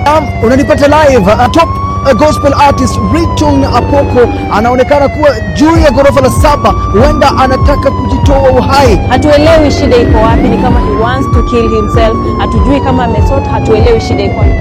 Unanipata live. Top gospel artist Rayton Apoko anaonekana kuwa juu ya ghorofa la 7, huenda anataka kujitoa uhai. Hatuelewi shida iko wapi, ni kama he wants to kill himself. Hatujui kama amesota, hatuelewi shida iko wapi.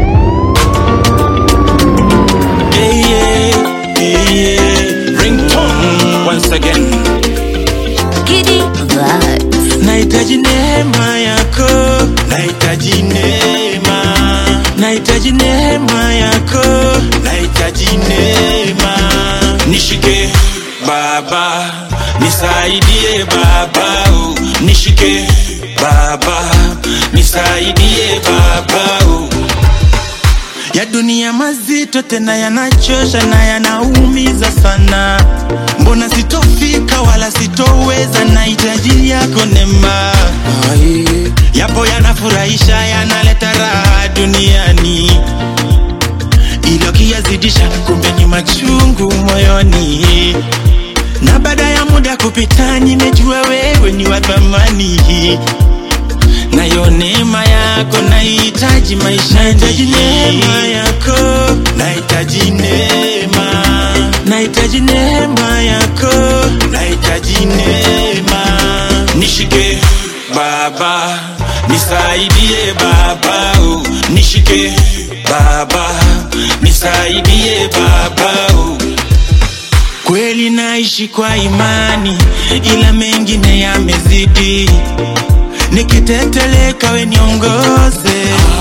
Rayton once again. Giddy vibes. Nahitaji neema yako, nahitaji neema. Nahitaji neema yako, nahitaji neema. Nishike Baba, nisaidie Baba, nishike Baba, nisaidie Baba. Ya dunia mazito tena yanachosha na yanaumiza sana. Mbona sitofika wala sitoweza, nahitaji yako neema. Yapo yanafurahisha, yanaleta raha duniani, ilo kiyazidisha kumbe ni machungu moyoni. Na baada ya muda kupita nimejua wewe ni wa thamani. Na yo neema yako nahitaji maisha. Nahitaji neema yako, nahitaji neema. Nahitaji neema yako, nahitaji neema. Nishike Baba, nisaidie Baba, nishike Baba, nisaidie Baba. Kweli naishi kwa imani, ila mengine yamezidi. Nikiteteleka we niongoze,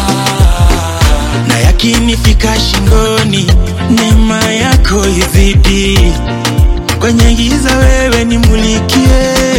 na yakinifika shingoni neema yako izidi. Kwenye giza wewe nimulikie,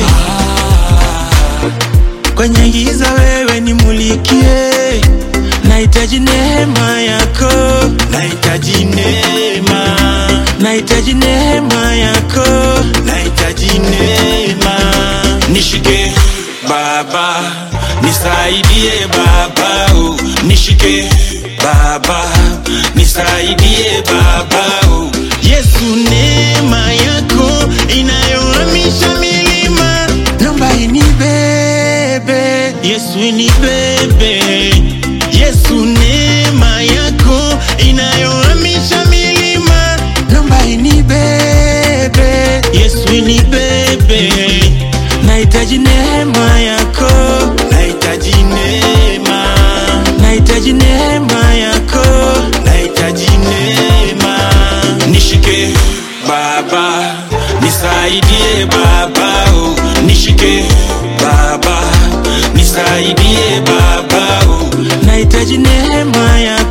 kwenye giza wewe nimulikie. Nahitaji neema yako, nahitaji neema. Nahitaji neema yako, nahitaji neema. Nishike Baba, nisaidie Baba, nishike Baba, nisaidie Baba. Yesu, neema yako inayohamisha milima, naomba inibebe. Yesu inibebe. Yesu, neema yako inayohamisha milima, naomba inibebe. Yesu inibebe. Nahitaji neema yako, nahitaji neema. Nahitaji neema yako, nahitaji neema. Nishike Baba, nisaidie Baba, nishike Baba, nisaidie Baba. Nahitaji neema yako.